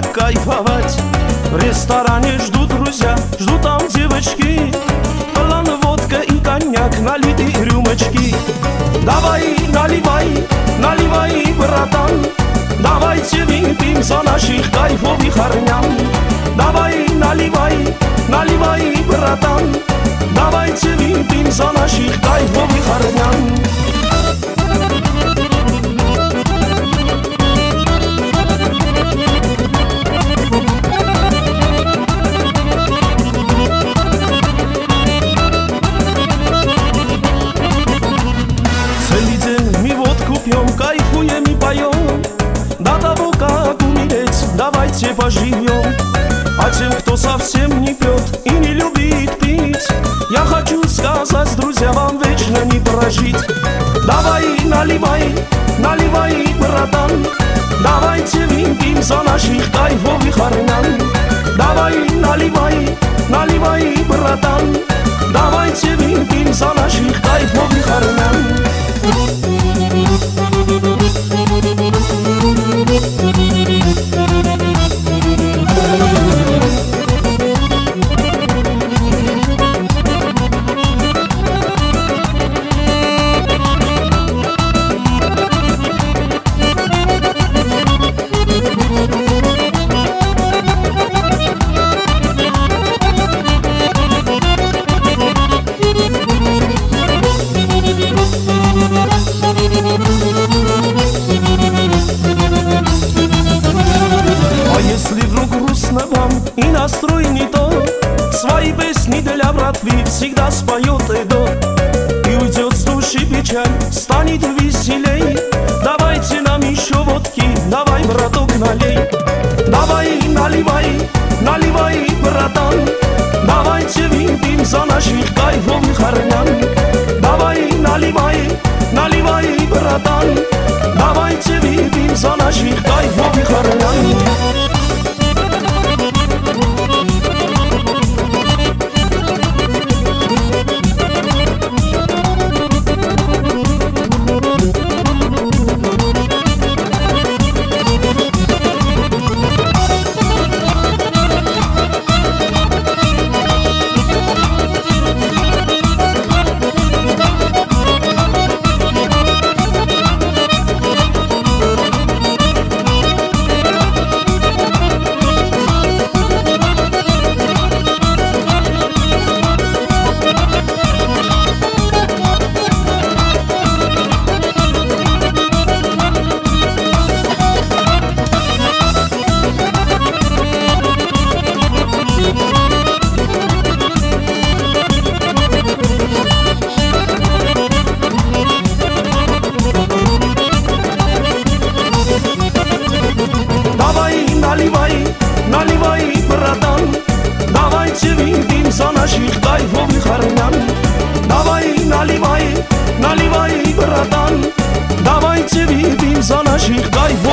кайфовать. В ресторане ждут друзья, ждут там девочки. План, водка и коньяк, налитые рюмочки. Давай, наливай, наливай, братан. Давайте выпьем за наших кайфовых армян. Давай, наливай, наливай, братан. Давайте выпьем за наших кайфовых армян. Целый день мы водку пьем, кайфуем и поем. До того, как умереть, давайте поживем. А тем, кто совсем не пьет и не любит пить, я хочу сказать, друзья, вам вечно не прожить. Давай, наливай, наливай, братан. Давайте выпьем за наших кайфовых армян. Давай, наливай, наливай, братан. Давайте выпьем за наших кайфовых армян. Если вдруг грустно вам и настрой не то, свои песни для братвы всегда споет Эдо. И уйдет с души печаль, станет веселей. Давайте нам еще водки, давай, браток, налей. Давай, наливай, наливай, братан. Давайте выпьем за наших кайфовых армян. Давай, наливай, наливай, братан. Давайте выпьем за наших кайфовых армян. Наливай, наливай, братан. Давайте выпьем за наших кайфовых армян. Давай, наливай, наливай, братан. Давайте выпьем за наших кайфовых армян.